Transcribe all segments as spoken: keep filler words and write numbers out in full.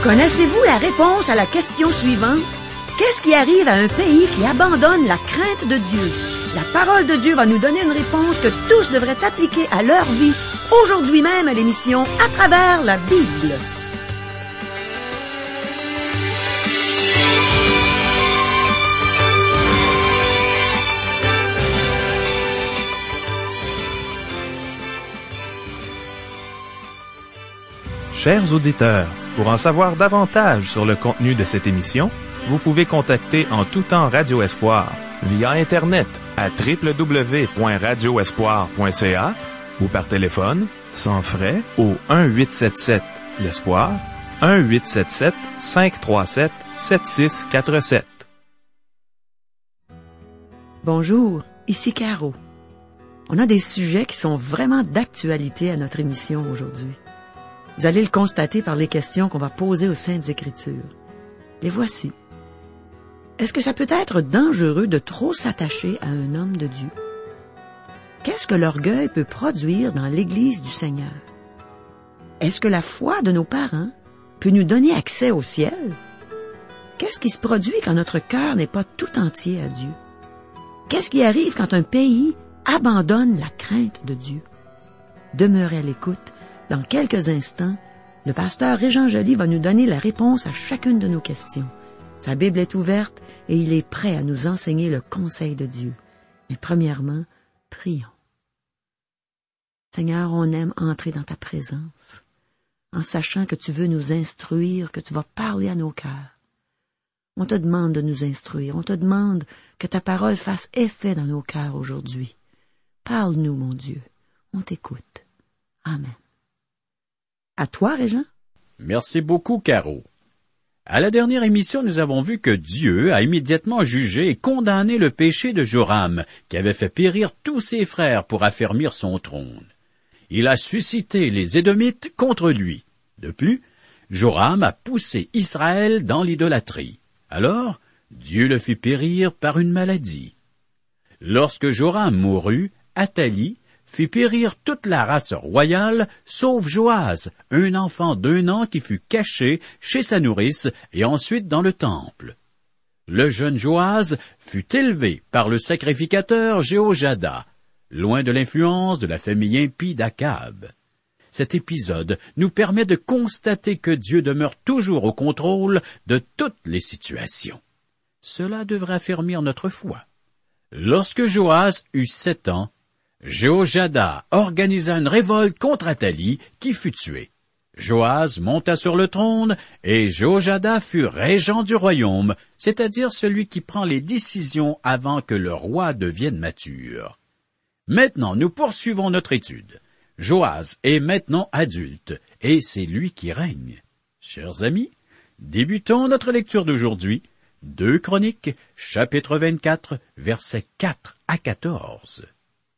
Connaissez-vous la réponse à la question suivante? Qu'est-ce qui arrive à un pays qui abandonne la crainte de Dieu? La parole de Dieu va nous donner une réponse que tous devraient appliquer à leur vie, aujourd'hui même à l'émission À travers la Bible. Chers auditeurs, pour en savoir davantage sur le contenu de cette émission, vous pouvez contacter en tout temps Radio Espoir via Internet à w w w point radio espoir point c a ou par téléphone, sans frais, au un huit sept sept l'Espoir, un huit sept sept cinq trois sept sept six quatre sept. Bonjour, ici Caro. On a des sujets qui sont vraiment d'actualité à notre émission aujourd'hui. Vous allez le constater par les questions qu'on va poser aux Saintes Écritures. Les voici. Est-ce que ça peut être dangereux de trop s'attacher à un homme de Dieu? Qu'est-ce que l'orgueil peut produire dans l'Église du Seigneur? Est-ce que la foi de nos parents peut nous donner accès au ciel? Qu'est-ce qui se produit quand notre cœur n'est pas tout entier à Dieu? Qu'est-ce qui arrive quand un pays abandonne la crainte de Dieu? Demeurez à l'écoute. Dans quelques instants, le pasteur Régent Joly va nous donner la réponse à chacune de nos questions. Sa Bible est ouverte et il est prêt à nous enseigner le conseil de Dieu. Mais premièrement, prions. Seigneur, on aime entrer dans ta présence, en sachant que tu veux nous instruire, que tu vas parler à nos cœurs. On te demande de nous instruire, on te demande que ta parole fasse effet dans nos cœurs aujourd'hui. Parle-nous, mon Dieu, on t'écoute. Amen. À toi, Régent. Merci beaucoup, Caro. À la dernière émission, nous avons vu que Dieu a immédiatement jugé et condamné le péché de Joram, qui avait fait périr tous ses frères pour affermir son trône. Il a suscité les Édomites contre lui. De plus, Joram a poussé Israël dans l'idolâtrie. Alors, Dieu le fit périr par une maladie. Lorsque Joram mourut, Athalie fit périr toute la race royale, sauf Joas, un enfant d'un an qui fut caché chez sa nourrice et ensuite dans le temple. Le jeune Joas fut élevé par le sacrificateur Jéhojada, loin de l'influence de la famille impie d'Akab. Cet épisode nous permet de constater que Dieu demeure toujours au contrôle de toutes les situations. Cela devrait affermir notre foi. Lorsque Joas eut sept ans, Jéhojada organisa une révolte contre Athalie qui fut tuée. Joas monta sur le trône et Jéhojada fut régent du royaume, c'est-à-dire celui qui prend les décisions avant que le roi devienne mature. Maintenant, nous poursuivons notre étude. Joas est maintenant adulte et c'est lui qui règne. Chers amis, débutons notre lecture d'aujourd'hui. deux Chroniques, chapitre vingt-quatre, versets quatre à quatorze.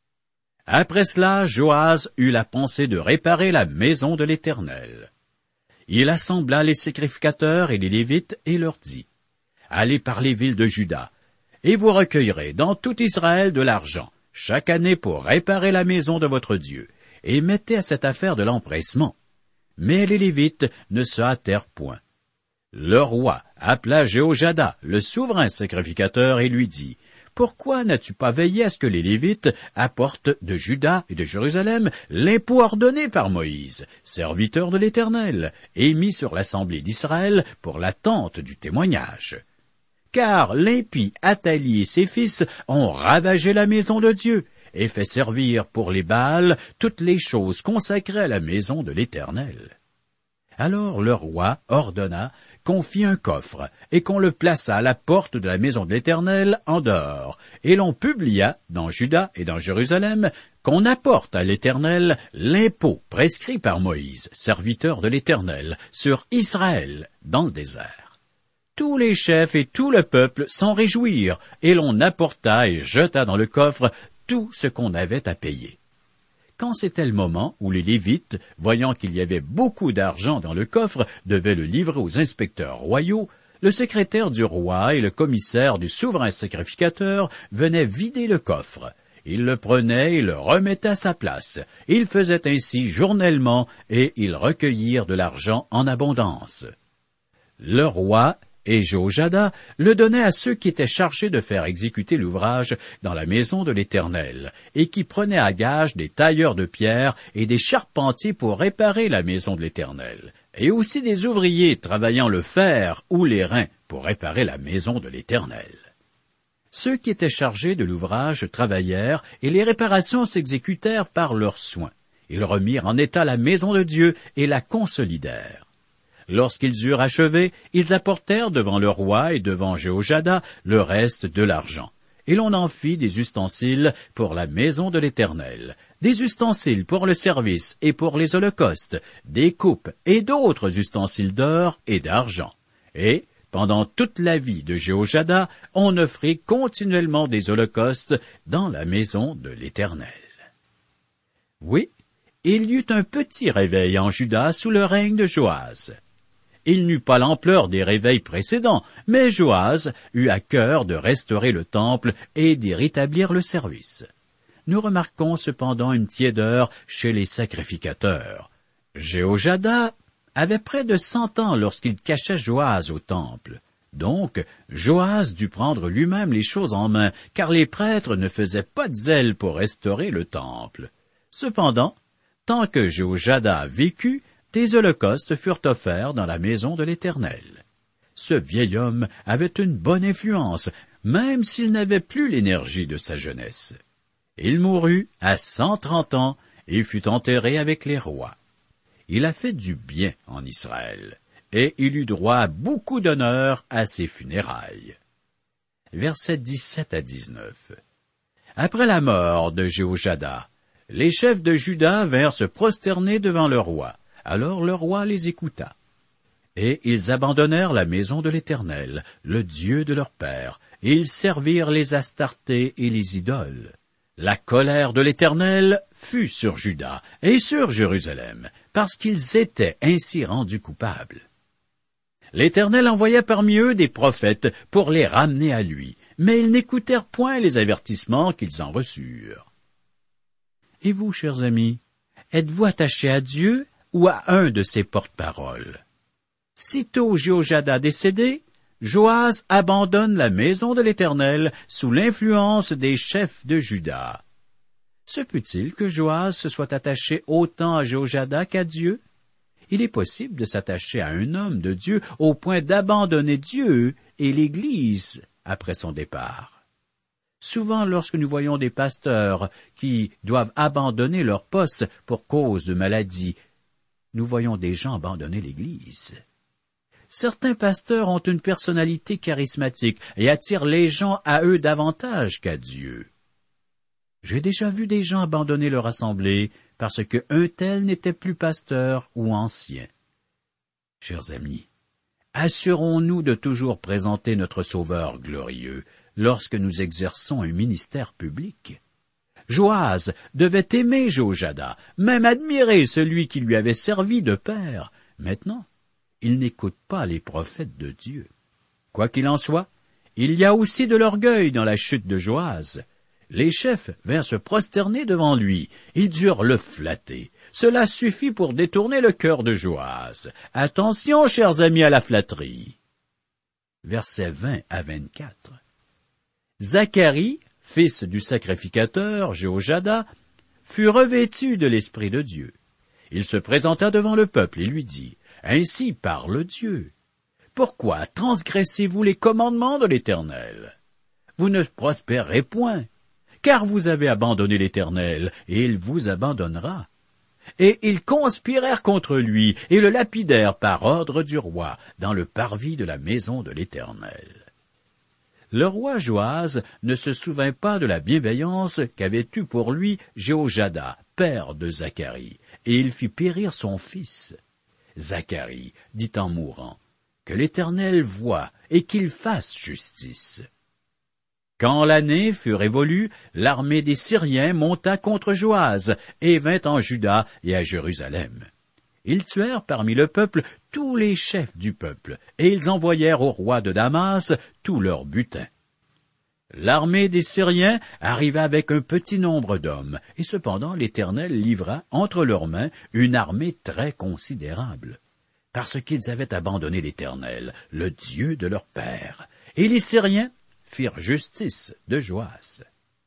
Après cela, Joas eut la pensée de réparer la maison de l'Éternel. Il assembla les sacrificateurs et les Lévites et leur dit, « Allez par les villes de Juda, et vous recueillerez dans tout Israël de l'argent, chaque année pour réparer la maison de votre Dieu, et mettez à cette affaire de l'empressement. » Mais les Lévites ne se hâtèrent point. Le roi appela Jéhojada, le souverain sacrificateur, et lui dit, « Pourquoi n'as-tu pas veillé à ce que les Lévites apportent de Juda et de Jérusalem l'impôt ordonné par Moïse, serviteur de l'Éternel, et mis sur l'assemblée d'Israël pour l'attente du témoignage? Car l'impie Athalie et ses fils ont ravagé la maison de Dieu et fait servir pour les Baals toutes les choses consacrées à la maison de l'Éternel. » Alors le roi ordonna qu'on fit un coffre, et qu'on le plaça à la porte de la maison de l'Éternel en dehors, et l'on publia dans Juda et dans Jérusalem qu'on apporte à l'Éternel l'impôt prescrit par Moïse, serviteur de l'Éternel, sur Israël dans le désert. Tous les chefs et tout le peuple s'en réjouirent, et l'on apporta et jeta dans le coffre tout ce qu'on avait à payer. Quand c'était le moment où les Lévites, voyant qu'il y avait beaucoup d'argent dans le coffre, devaient le livrer aux inspecteurs royaux, le secrétaire du roi et le commissaire du souverain sacrificateur venaient vider le coffre. Ils le prenaient et le remettaient à sa place. Ils faisaient ainsi journellement et ils recueillirent de l'argent en abondance. Le roi et Jéhoiada le donnaient à ceux qui étaient chargés de faire exécuter l'ouvrage dans la maison de l'Éternel, et qui prenaient à gage des tailleurs de pierre et des charpentiers pour réparer la maison de l'Éternel, et aussi des ouvriers travaillant le fer ou l'airain pour réparer la maison de l'Éternel. Ceux qui étaient chargés de l'ouvrage travaillèrent, et les réparations s'exécutèrent par leurs soins. Ils remirent en état la maison de Dieu et la consolidèrent. Lorsqu'ils eurent achevé, ils apportèrent devant le roi et devant Jéhoiada le reste de l'argent. Et l'on en fit des ustensiles pour la maison de l'Éternel, des ustensiles pour le service et pour les holocaustes, des coupes et d'autres ustensiles d'or et d'argent. Et, pendant toute la vie de Jéhoiada, on offrit continuellement des holocaustes dans la maison de l'Éternel. Oui, il y eut un petit réveil en Juda sous le règne de Joas. Il n'eut pas l'ampleur des réveils précédents, mais Joas eut à cœur de restaurer le temple et d'y rétablir le service. Nous remarquons cependant une tiédeur chez les sacrificateurs. Jéhoiada avait près de cent ans lorsqu'il cacha Joas au temple. Donc, Joas dut prendre lui-même les choses en main, car les prêtres ne faisaient pas de zèle pour restaurer le temple. Cependant, tant que Jéhoiada vécut, des holocaustes furent offerts dans la maison de l'Éternel. Ce vieil homme avait une bonne influence, même s'il n'avait plus l'énergie de sa jeunesse. Il mourut à cent trente ans et fut enterré avec les rois. Il a fait du bien en Israël, et il eut droit à beaucoup d'honneur à ses funérailles. Versets dix-sept à dix-neuf. Après la mort de Jéhoiada, les chefs de Juda vinrent se prosterner devant le roi. Alors le roi les écouta. Et ils abandonnèrent la maison de l'Éternel, le Dieu de leur père, et ils servirent les Astartés et les idoles. La colère de l'Éternel fut sur Juda et sur Jérusalem, parce qu'ils étaient ainsi rendus coupables. L'Éternel envoya parmi eux des prophètes pour les ramener à lui, mais ils n'écoutèrent point les avertissements qu'ils en reçurent. Et vous, chers amis, êtes-vous attachés à Dieu ou à un de ses porte-paroles? Sitôt Jéhoiada décédé, Joas abandonne la maison de l'Éternel sous l'influence des chefs de Juda. Se peut-il que Joas se soit attaché autant à Jéhoiada qu'à Dieu? Il est possible de s'attacher à un homme de Dieu au point d'abandonner Dieu et l'Église après son départ. Souvent, lorsque nous voyons des pasteurs qui doivent abandonner leur poste pour cause de maladie, nous voyons des gens abandonner l'Église. Certains pasteurs ont une personnalité charismatique et attirent les gens à eux davantage qu'à Dieu. J'ai déjà vu des gens abandonner leur assemblée parce qu'un tel n'était plus pasteur ou ancien. Chers amis, assurons-nous de toujours présenter notre Sauveur glorieux lorsque nous exerçons un ministère public. Joas devait aimer Jéhoiada, même admirer celui qui lui avait servi de père. Maintenant, il n'écoute pas les prophètes de Dieu. Quoi qu'il en soit, il y a aussi de l'orgueil dans la chute de Joas. Les chefs vinrent se prosterner devant lui. Ils durent le flatter. Cela suffit pour détourner le cœur de Joas. Attention, chers amis, à la flatterie. Versets vingt à vingt-quatre. Zacharie, fils du sacrificateur Jéhoiada, fut revêtu de l'Esprit de Dieu. Il se présenta devant le peuple et lui dit, « Ainsi parle Dieu. Pourquoi transgressez-vous les commandements de l'Éternel? Vous ne prospérerez point, car vous avez abandonné l'Éternel, et il vous abandonnera. » Et ils conspirèrent contre lui, et le lapidèrent par ordre du roi, dans le parvis de la maison de l'Éternel. Le roi Joas ne se souvint pas de la bienveillance qu'avait eue pour lui Jéhoiada, père de Zacharie, et il fit périr son fils. Zacharie dit en mourant, « Que l'Éternel voie et qu'il fasse justice. » Quand l'année fut révolue, l'armée des Syriens monta contre Joas et vint en Juda et à Jérusalem. Ils tuèrent parmi le peuple tous les chefs du peuple, et ils envoyèrent au roi de Damas tout leur butin. L'armée des Syriens arriva avec un petit nombre d'hommes, et cependant l'Éternel livra entre leurs mains une armée très considérable. parce qu'ils avaient abandonné l'Éternel, le Dieu de leur père, et les Syriens firent justice de Joas.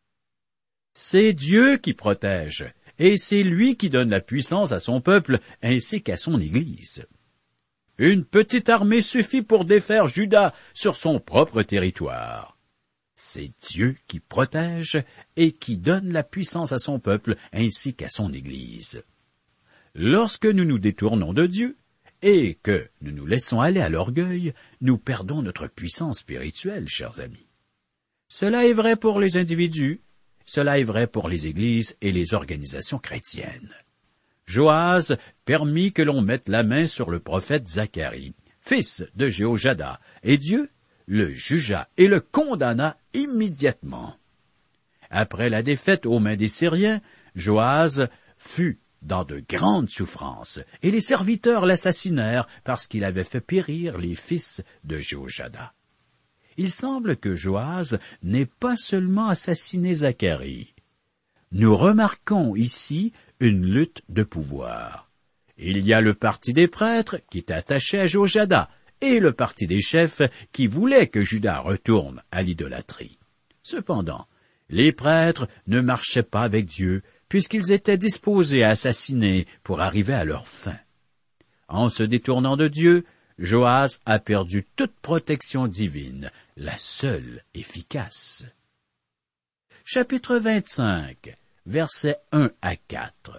C'est Dieu qui protège, et c'est lui qui donne la puissance à son peuple ainsi qu'à son Église. Une petite armée suffit pour défaire Juda sur son propre territoire. C'est Dieu qui protège et qui donne la puissance à son peuple ainsi qu'à son Église. Lorsque nous nous détournons de Dieu et que nous nous laissons aller à l'orgueil, nous perdons notre puissance spirituelle, chers amis. Cela est vrai pour les individus, cela est vrai pour les églises et les organisations chrétiennes. Joas permit que l'on mette la main sur le prophète Zacharie, fils de Jéhojada, et Dieu le jugea et le condamna immédiatement. Après la défaite aux mains des Syriens, Joas fut dans de grandes souffrances, et les serviteurs l'assassinèrent parce qu'il avait fait périr les fils de Jéhojada. Il semble que Joas n'ait pas seulement assassiné Zacharie. Nous remarquons ici une lutte de pouvoir. Il y a le parti des prêtres qui est attaché à Jéhojada et le parti des chefs qui voulait que Juda retourne à l'idolâtrie. Cependant, les prêtres ne marchaient pas avec Dieu puisqu'ils étaient disposés à assassiner pour arriver à leur fin. En se détournant de Dieu, Joas a perdu toute protection divine, la seule efficace. Chapitre vingt-cinq, versets un à quatre.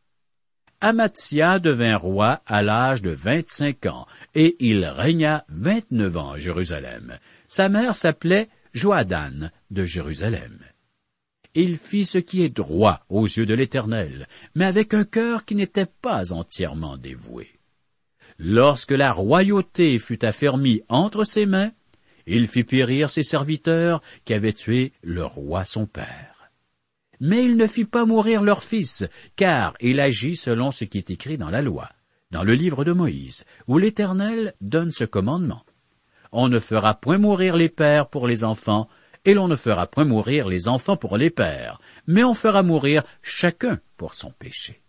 Amathia devint roi à l'âge de vingt-cinq ans, et il régna vingt-neuf ans à Jérusalem. Sa mère s'appelait Johadan de Jérusalem. Il fit ce qui est droit aux yeux de l'Éternel, mais avec un cœur qui n'était pas entièrement dévoué. Lorsque la royauté fut affermie entre ses mains, il fit périr ses serviteurs qui avaient tué le roi son père. Mais il ne fit pas mourir leur fils, car il agit selon ce qui est écrit dans la loi, dans le livre de Moïse, où l'Éternel donne ce commandement. On ne fera point mourir les pères pour les enfants, et l'on ne fera point mourir les enfants pour les pères, mais on fera mourir chacun pour son péché.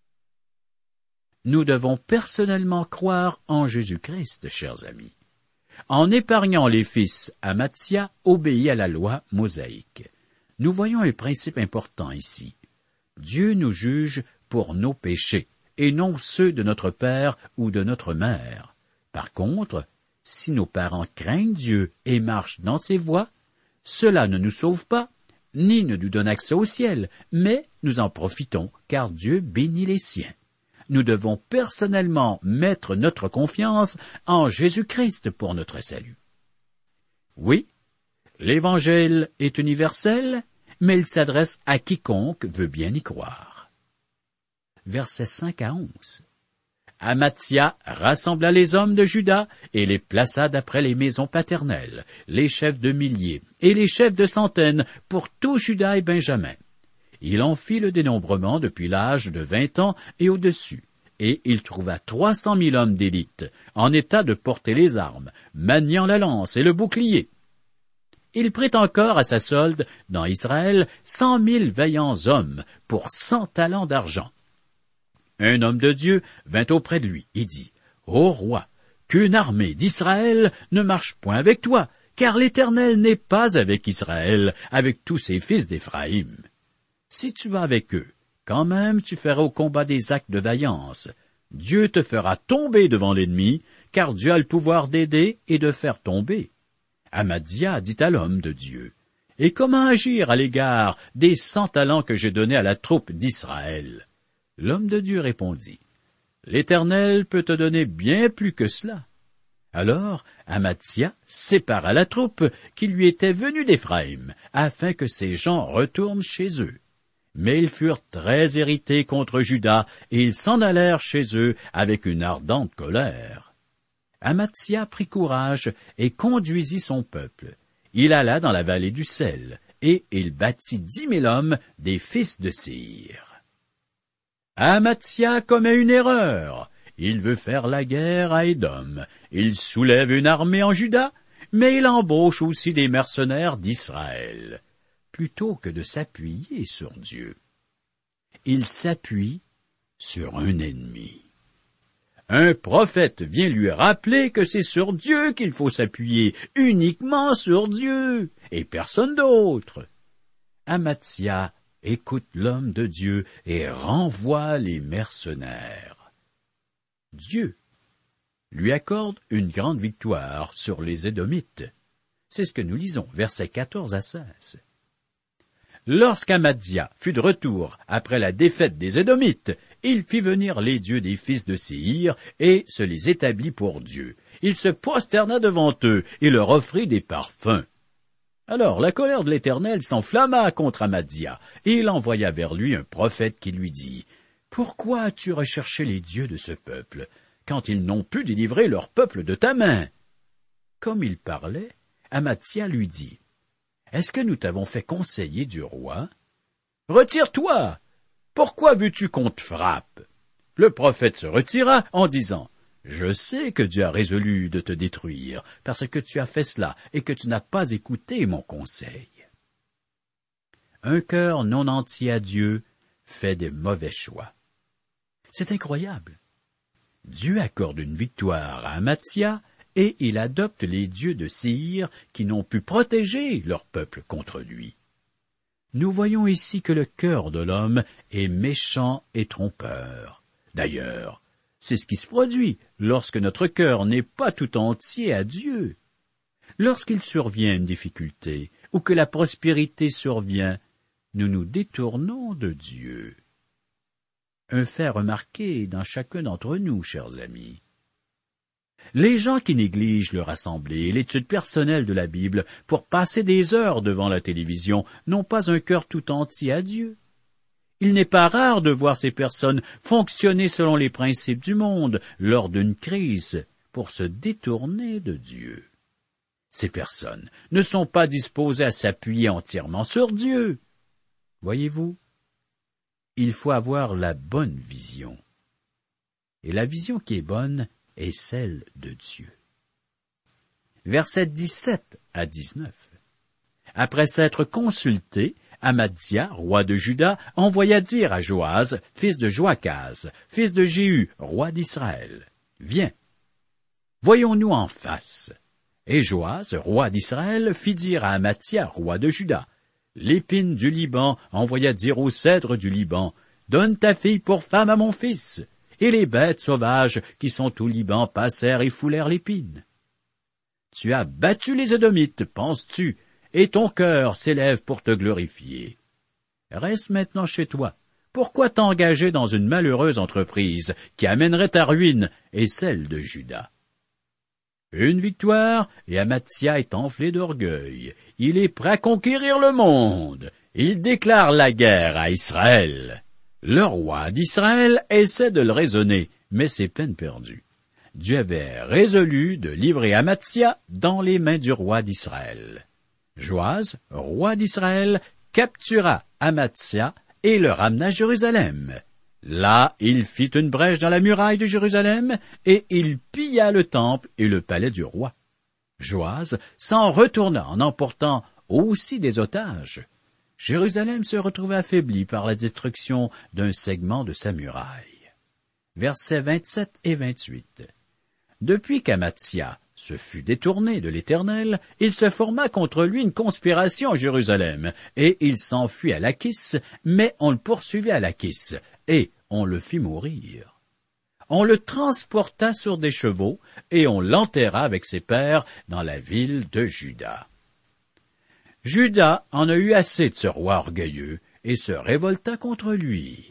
Nous devons personnellement croire en Jésus-Christ, chers amis. En épargnant les fils, Amathia obéit à la loi mosaïque. Nous voyons un principe important ici. Dieu nous juge pour nos péchés, et non ceux de notre père ou de notre mère. Par contre, si nos parents craignent Dieu et marchent dans ses voies, cela ne nous sauve pas, ni ne nous donne accès au ciel, mais nous en profitons, car Dieu bénit les siens. Nous devons personnellement mettre notre confiance en Jésus-Christ pour notre salut. Oui, l'Évangile est universel, mais il s'adresse à quiconque veut bien y croire. Versets cinq à onze. Amathia rassembla les hommes de Juda et les plaça d'après les maisons paternelles, les chefs de milliers et les chefs de centaines pour tout Juda et Benjamin. Il en fit le dénombrement depuis l'âge de vingt ans et au-dessus, et il trouva trois cent mille hommes d'élite, en état de porter les armes, maniant la lance et le bouclier. Il prit encore à sa solde, dans Israël, cent mille vaillants hommes, pour cent talents d'argent. Un homme de Dieu vint auprès de lui et dit, « Ô roi, qu'une armée d'Israël ne marche point avec toi, car l'Éternel n'est pas avec Israël, avec tous ses fils d'Éphraïm. Si tu vas avec eux, quand même tu feras au combat des actes de vaillance. Dieu te fera tomber devant l'ennemi, car Dieu a le pouvoir d'aider et de faire tomber. » Amathia dit à l'homme de Dieu, « Et comment agir à l'égard des cent talents que j'ai donnés à la troupe d'Israël? » L'homme de Dieu répondit, « L'Éternel peut te donner bien plus que cela. » Alors Amathia sépara la troupe qui lui était venue d'Éphraïm, afin que ces gens retournent chez eux. Mais ils furent très irrités contre Juda, et ils s'en allèrent chez eux avec une ardente colère. Amathia prit courage et conduisit son peuple. Il alla dans la vallée du sel, et il bâtit dix mille hommes des fils de Séhir. Amathia commet une erreur. Il veut faire la guerre à Édom. Il soulève une armée en Juda, mais il embauche aussi des mercenaires d'Israël. Plutôt que de s'appuyer sur Dieu, il s'appuie sur un ennemi. un prophète vient lui rappeler que c'est sur Dieu qu'il faut s'appuyer, uniquement sur Dieu, et personne d'autre. Amathia écoute l'homme de Dieu et renvoie les mercenaires. Dieu lui accorde une grande victoire sur les Édomites. C'est ce que nous lisons, versets quatorze à seize. Lorsqu'Amathia fut de retour après la défaite des Édomites, il fit venir les dieux des fils de Séhir et se les établit pour Dieu. Il se prosterna devant eux et leur offrit des parfums. Alors la colère de l'Éternel s'enflamma contre Amathia, et il envoya vers lui un prophète qui lui dit, « Pourquoi as-tu recherché les dieux de ce peuple, quand ils n'ont pu délivrer leur peuple de ta main ?» Comme il parlait, Amathia lui dit, « Est-ce que nous t'avons fait conseiller du roi? Retire-toi! Pourquoi veux-tu qu'on te frappe? » Le prophète se retira en disant, « Je sais que Dieu a résolu de te détruire, parce que tu as fait cela et que tu n'as pas écouté mon conseil. » Un cœur non entier à Dieu fait des mauvais choix. C'est incroyable. Dieu accorde une victoire à Amathia et il adopte les dieux de Séhir qui n'ont pu protéger leur peuple contre lui. Nous voyons ici que le cœur de l'homme est méchant et trompeur. D'ailleurs, c'est ce qui se produit lorsque notre cœur n'est pas tout entier à Dieu. Lorsqu'il survient une difficulté ou que la prospérité survient, nous nous détournons de Dieu. Un fait remarqué dans chacun d'entre nous, chers amis. Les gens qui négligent leur assemblée et l'étude personnelle de la Bible pour passer des heures devant la télévision n'ont pas un cœur tout entier à Dieu. Il n'est pas rare de voir ces personnes fonctionner selon les principes du monde lors d'une crise pour se détourner de Dieu. Ces personnes ne sont pas disposées à s'appuyer entièrement sur Dieu. Voyez-vous, il faut avoir la bonne vision. Et la vision qui est bonne est celle de Dieu. Versets dix-sept à dix-neuf. Après s'être consulté, Amathia, roi de Juda, envoya dire à Joas, fils de Joachaz, fils de Jéhu, roi d'Israël, « Viens, voyons-nous en face. » Et Joas, roi d'Israël, fit dire à Amathia, roi de Juda, « L'épine du Liban envoya dire au cèdre du Liban, « Donne ta fille pour femme à mon fils. » Et les bêtes sauvages qui sont au Liban passèrent et foulèrent l'épine. Tu as battu les Édomites, penses-tu, et ton cœur s'élève pour te glorifier. Reste maintenant chez toi. Pourquoi t'engager dans une malheureuse entreprise qui amènerait ta ruine et celle de Juda? Une victoire, et Amathia est enflé d'orgueil. Il est prêt à conquérir le monde. Il déclare la guerre à Israël. Le roi d'Israël essaie de le raisonner, mais c'est peine perdue. Dieu avait résolu de livrer Amathia dans les mains du roi d'Israël. Joas, roi d'Israël, captura Amathia et le ramena à Jérusalem. Là, il fit une brèche dans la muraille de Jérusalem, et il pilla le temple et le palais du roi. Joas s'en retourna en emportant aussi des otages. Jérusalem se retrouva affaiblie par la destruction d'un segment de sa muraille. Versets vingt-sept et vingt-huit. Depuis qu'Amathia se fut détourné de l'Éternel, il se forma contre lui une conspiration à Jérusalem, et il s'enfuit à Lachis, mais on le poursuivit à Lachis, et on le fit mourir. On le transporta sur des chevaux, et on l'enterra avec ses pères dans la ville de Juda. Juda en a eu assez de ce roi orgueilleux, et se révolta contre lui.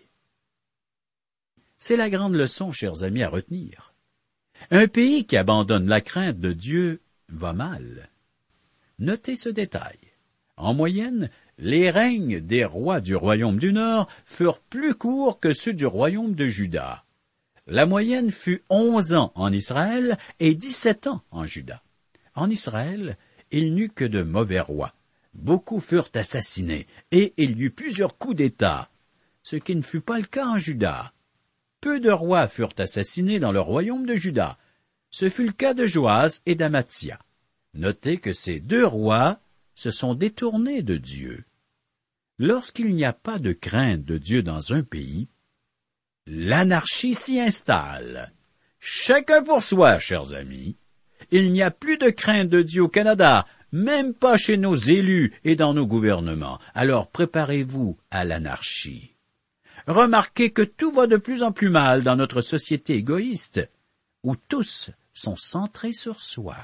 C'est la grande leçon, chers amis, à retenir. Un pays qui abandonne la crainte de Dieu va mal. Notez ce détail. En moyenne, les règnes des rois du royaume du Nord furent plus courts que ceux du royaume de Juda. La moyenne fut onze ans en Israël et dix-sept ans en Juda. En Israël, il n'y eut que de mauvais rois. Beaucoup furent assassinés, et il y eut plusieurs coups d'État, ce qui ne fut pas le cas en Juda. Peu de rois furent assassinés dans le royaume de Juda. Ce fut le cas de Joas et d'Amathia. Notez que ces deux rois se sont détournés de Dieu. Lorsqu'il n'y a pas de crainte de Dieu dans un pays, l'anarchie s'y installe. chacun pour soi, chers amis. Il n'y a plus de crainte de Dieu au Canada, même pas chez nos élus et dans nos gouvernements. Alors préparez-vous à l'anarchie. Remarquez que tout va de plus en plus mal dans notre société égoïste, où tous sont centrés sur soi.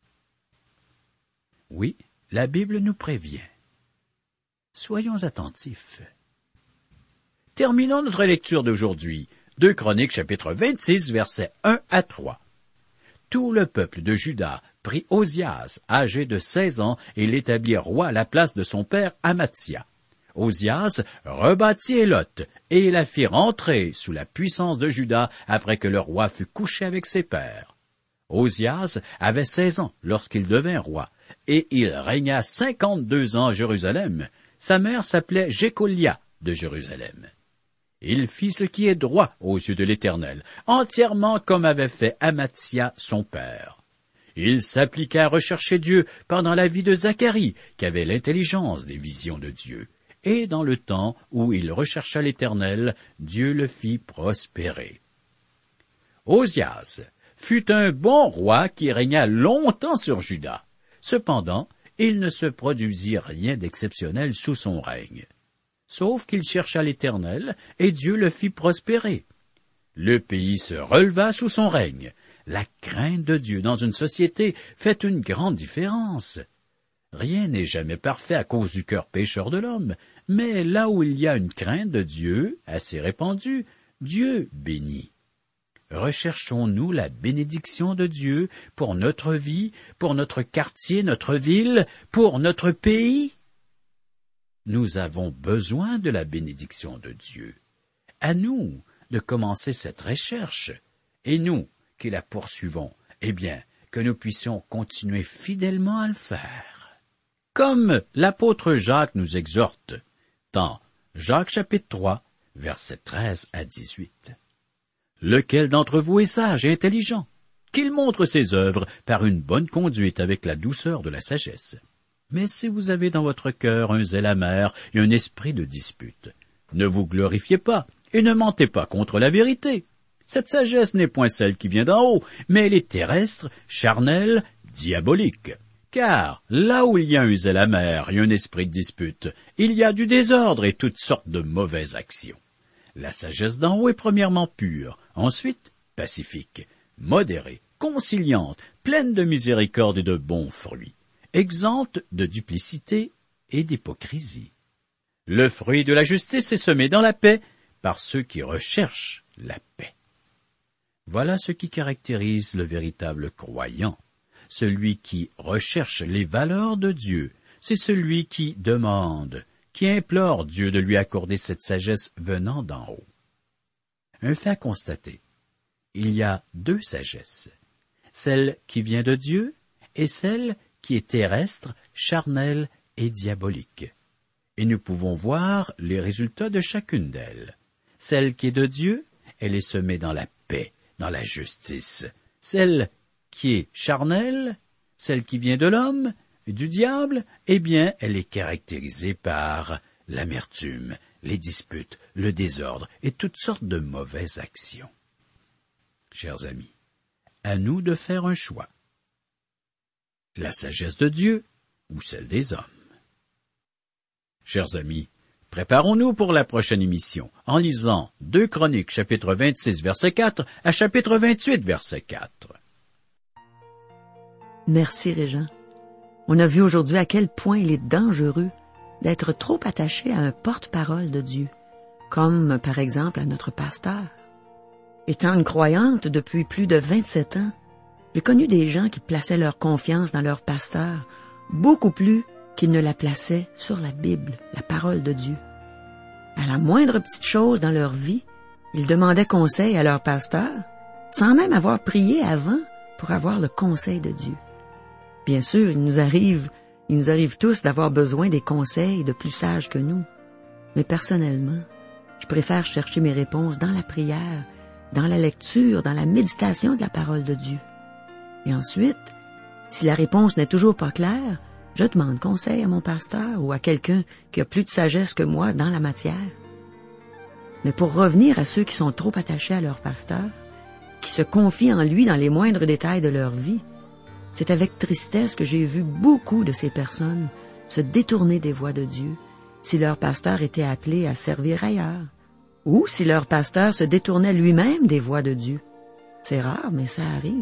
Oui, la Bible nous prévient. Soyons attentifs. Terminons notre lecture d'aujourd'hui. deux Chroniques, chapitre vingt-six, versets un à trois. Tout le peuple de Juda prit Osias, âgé de seize ans, et l'établit roi à la place de son père Amathia. Osias rebâtit Éloth, et la fit rentrer sous la puissance de Juda après que le roi fut couché avec ses pères. Osias avait seize ans lorsqu'il devint roi, et il régna cinquante-deux ans à Jérusalem. Sa mère s'appelait Jécolia de Jérusalem. Il fit ce qui est droit aux yeux de l'Éternel, entièrement comme avait fait Amathia son père. Il s'appliqua à rechercher Dieu pendant la vie de Zacharie, qui avait l'intelligence des visions de Dieu. Et dans le temps où il rechercha l'Éternel, Dieu le fit prospérer. Osias fut un bon roi qui régna longtemps sur Juda. Cependant, il ne se produisit rien d'exceptionnel sous son règne. Sauf qu'il chercha l'Éternel, et Dieu le fit prospérer. Le pays se releva sous son règne. La crainte de Dieu dans une société fait une grande différence. Rien n'est jamais parfait à cause du cœur pécheur de l'homme, mais là où il y a une crainte de Dieu assez répandue, Dieu bénit. Recherchons-nous la bénédiction de Dieu pour notre vie, pour notre quartier, notre ville, pour notre pays? Nous avons besoin de la bénédiction de Dieu. À nous de commencer cette recherche, et nous qui la poursuivons, eh bien, que nous puissions continuer fidèlement à le faire. Comme l'apôtre Jacques nous exhorte, dans Jacques chapitre trois, versets treize à dix-huit. Lequel d'entre vous est sage et intelligent? Qu'il montre ses œuvres par une bonne conduite avec la douceur de la sagesse. Mais si vous avez dans votre cœur un zèle amer et un esprit de dispute, ne vous glorifiez pas et ne mentez pas contre la vérité. Cette sagesse n'est point celle qui vient d'en haut, mais elle est terrestre, charnelle, diabolique. Car là où il y a un zèle amer et un esprit de dispute, il y a du désordre et toutes sortes de mauvaises actions. La sagesse d'en haut est premièrement pure, ensuite pacifique, modérée, conciliante, pleine de miséricorde et de bons fruits, exempte de duplicité et d'hypocrisie. Le fruit de la justice est semé dans la paix par ceux qui recherchent la paix. Voilà ce qui caractérise le véritable croyant. Celui qui recherche les valeurs de Dieu, c'est celui qui demande, qui implore Dieu de lui accorder cette sagesse venant d'en haut. Un fait à constater. Il y a deux sagesses, celle qui vient de Dieu et celle qui est terrestre, charnelle et diabolique. Et nous pouvons voir les résultats de chacune d'elles. Celle qui est de Dieu, elle est semée dans la paix, dans la justice. Celle qui est charnelle, celle qui vient de l'homme, du diable, eh bien, elle est caractérisée par l'amertume, les disputes, le désordre et toutes sortes de mauvaises actions. Chers amis, à nous de faire un choix. La sagesse de Dieu ou celle des hommes. Chers amis, préparons-nous pour la prochaine émission en lisant deux Chroniques, chapitre vingt-six, verset quatre, à chapitre vingt-huit, verset quatre. Merci, Régent. On a vu aujourd'hui à quel point il est dangereux d'être trop attaché à un porte-parole de Dieu, comme par exemple à notre pasteur. Étant une croyante depuis plus de vingt-sept ans, j'ai connu des gens qui plaçaient leur confiance dans leur pasteur beaucoup plus qu'ils ne la plaçaient sur la Bible, la parole de Dieu. À la moindre petite chose dans leur vie, ils demandaient conseil à leur pasteur, sans même avoir prié avant pour avoir le conseil de Dieu. Bien sûr, il nous arrive, il nous arrive tous d'avoir besoin des conseils de plus sages que nous. Mais personnellement, je préfère chercher mes réponses dans la prière, dans la lecture, dans la méditation de la parole de Dieu. Et ensuite, si la réponse n'est toujours pas claire, je demande conseil à mon pasteur ou à quelqu'un qui a plus de sagesse que moi dans la matière. Mais pour revenir à ceux qui sont trop attachés à leur pasteur, qui se confient en lui dans les moindres détails de leur vie. C'est avec tristesse que j'ai vu beaucoup de ces personnes se détourner des voies de Dieu si leur pasteur était appelé à servir ailleurs, ou si leur pasteur se détournait lui-même des voies de Dieu. C'est rare, mais ça arrive.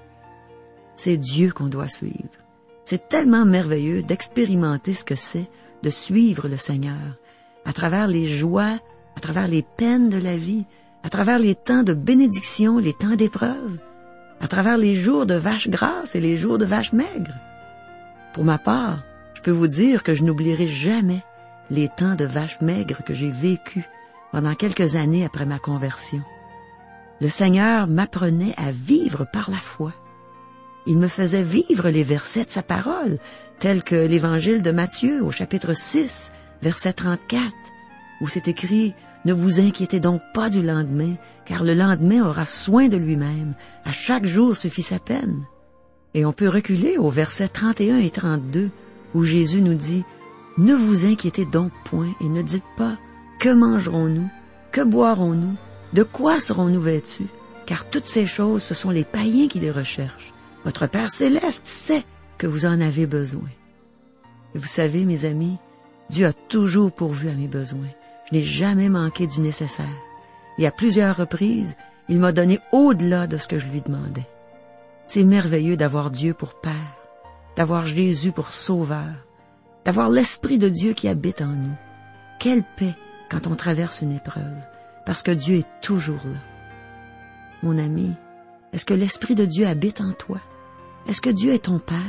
C'est Dieu qu'on doit suivre. C'est tellement merveilleux d'expérimenter ce que c'est de suivre le Seigneur, à travers les joies, à travers les peines de la vie, à travers les temps de bénédiction, les temps d'épreuve, à travers les jours de vaches grasses et les jours de vaches maigres. Pour ma part, je peux vous dire que je n'oublierai jamais les temps de vaches maigres que j'ai vécus pendant quelques années après ma conversion. Le Seigneur m'apprenait à vivre par la foi. Il me faisait vivre les versets de sa parole, tels que l'Évangile de Matthieu au chapitre six, verset trente-quatre, où c'est écrit « Ne vous inquiétez donc pas du lendemain, car le lendemain aura soin de lui-même. À chaque jour suffit sa peine. » Et on peut reculer au verset trente et un et trente-deux, où Jésus nous dit « Ne vous inquiétez donc point et ne dites pas « Que mangerons-nous? Que boirons-nous? De quoi serons-nous vêtus? Car toutes ces choses, ce sont les païens qui les recherchent. Votre Père céleste sait que vous en avez besoin. » Et vous savez, mes amis, Dieu a toujours pourvu à mes besoins. Je n'ai jamais manqué du nécessaire. Et à plusieurs reprises, il m'a donné au-delà de ce que je lui demandais. C'est merveilleux d'avoir Dieu pour Père, d'avoir Jésus pour Sauveur, d'avoir l'Esprit de Dieu qui habite en nous. Quelle paix quand on traverse une épreuve, parce que Dieu est toujours là. Mon ami, est-ce que l'Esprit de Dieu habite en toi? Est-ce que Dieu est ton Père?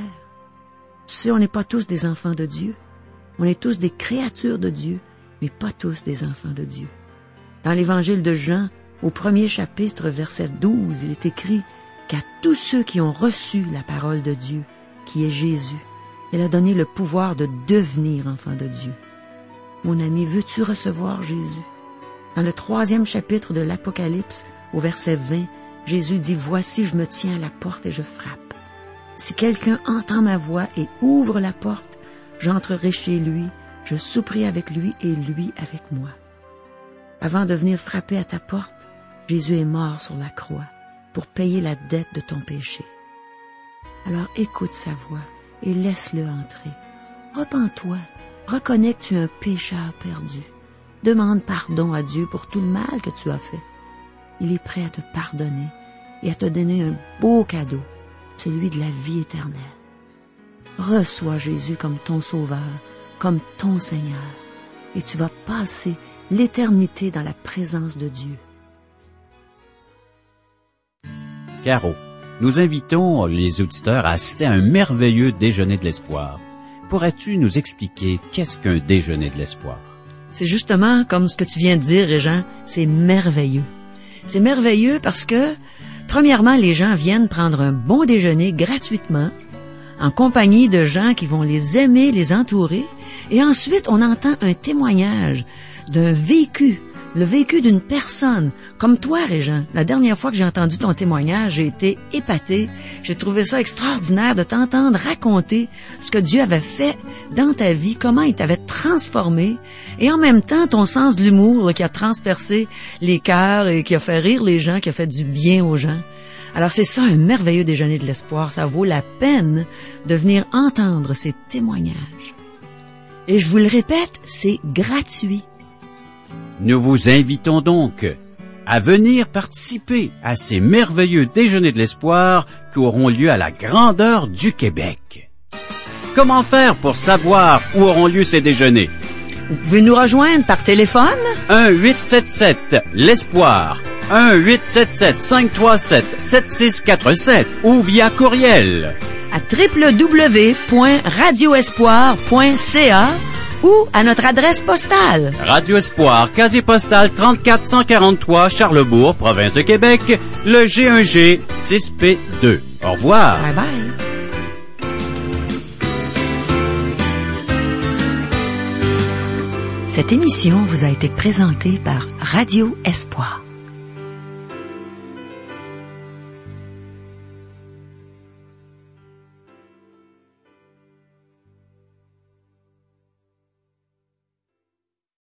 Tu sais, on n'est pas tous des enfants de Dieu. On est tous des créatures de Dieu, mais pas tous des enfants de Dieu. Dans l'Évangile de Jean, au premier chapitre, verset douze, il est écrit qu'à tous ceux qui ont reçu la parole de Dieu, qui est Jésus, elle a donné le pouvoir de devenir enfant de Dieu. Mon ami, veux-tu recevoir Jésus? Dans le troisième chapitre de l'Apocalypse, au verset vingt, Jésus dit « Voici, je me tiens à la porte et je frappe. Si quelqu'un entend ma voix et ouvre la porte, j'entrerai chez lui, je souperai avec lui et lui avec moi. » Avant de venir frapper à ta porte, Jésus est mort sur la croix pour payer la dette de ton péché. Alors écoute sa voix et laisse-le entrer. Repens-toi, reconnais que tu es un pécheur perdu. Demande pardon à Dieu pour tout le mal que tu as fait. Il est prêt à te pardonner et à te donner un beau cadeau, celui de la vie éternelle. Reçois Jésus comme ton Sauveur, comme ton Seigneur, et tu vas passer l'éternité dans la présence de Dieu. Caro, nous invitons les auditeurs à assister à un merveilleux déjeuner de l'espoir. Pourrais-tu nous expliquer qu'est-ce qu'un déjeuner de l'espoir? C'est justement comme ce que tu viens de dire, Régent, c'est merveilleux. C'est merveilleux parce que, premièrement, les gens viennent prendre un bon déjeuner gratuitement, en compagnie de gens qui vont les aimer, les entourer, et ensuite on entend un témoignage d'un vécu, le vécu d'une personne, comme toi, Régent. La dernière fois que j'ai entendu ton témoignage, j'ai été épatée. J'ai trouvé ça extraordinaire de t'entendre raconter ce que Dieu avait fait dans ta vie, comment il t'avait transformé, et en même temps, ton sens de l'humour là, qui a transpercé les cœurs et qui a fait rire les gens, qui a fait du bien aux gens. Alors c'est ça, un merveilleux déjeuner de l'espoir. Ça vaut la peine de venir entendre ces témoignages. Et je vous le répète, c'est gratuit. Nous vous invitons donc à venir participer à ces merveilleux déjeuners de l'espoir qui auront lieu à la grandeur du Québec. Comment faire pour savoir où auront lieu ces déjeuners? Vous pouvez nous rejoindre par téléphone. un huit sept sept l'Espoir, un huit sept sept cinq trois sept sept six quatre sept ou via courriel à w w w point radio espoir point c a ou à notre adresse postale. Radio Espoir, casier postal trente-quatre cent quarante-trois, Charlebourg, province de Québec, le G un G six P deux. Au revoir. Bye bye. Cette émission vous a été présentée par Radio Espoir.